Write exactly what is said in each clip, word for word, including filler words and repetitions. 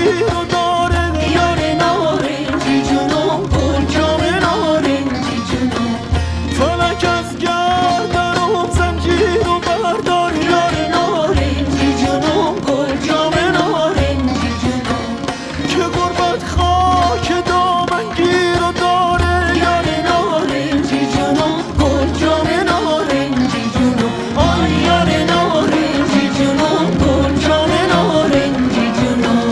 گیر و داره یار نارنجی جونم گل جام نارنجی جونم فلک از گردنم زنجیر و بردار یار نارنجی جونم گل جام نارنجی جونم که غربت خاک دامن گیر و داره یار نارنجی جونم گل جام نارنجی جونم آی یار نارنجی جونم گل جام نارنجی جونم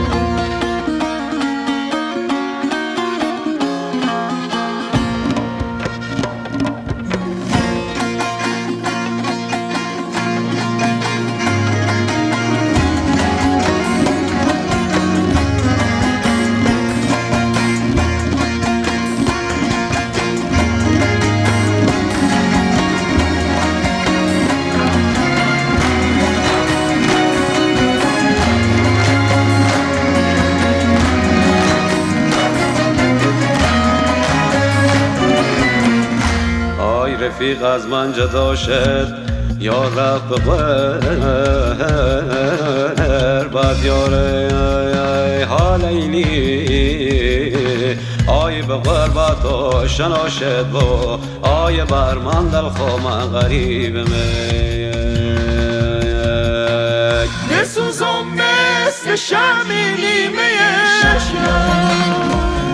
رفیق از من جدا شد یا رفت به غیر بعد یاره ها لیلی آی به غربت و شنا شد و آی بر من دل خوما غریب می نسوزم مثل شمی نیمه شب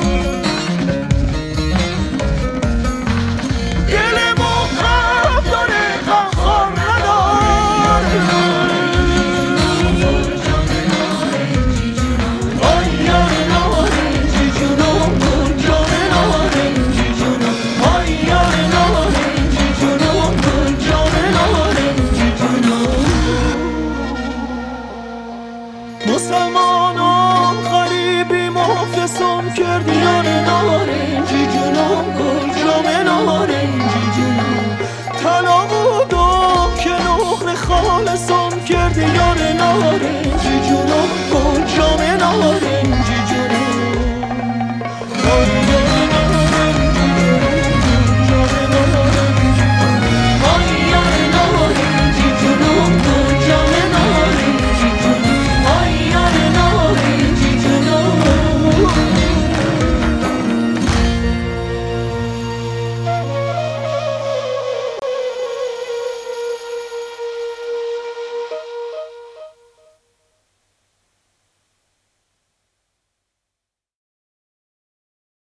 مسلمانم غریبی مفلسم کردی یار نارنجی جونم گل جام نارنجی جونم طلا بودم که نقل خالصم کردی یار نارنجی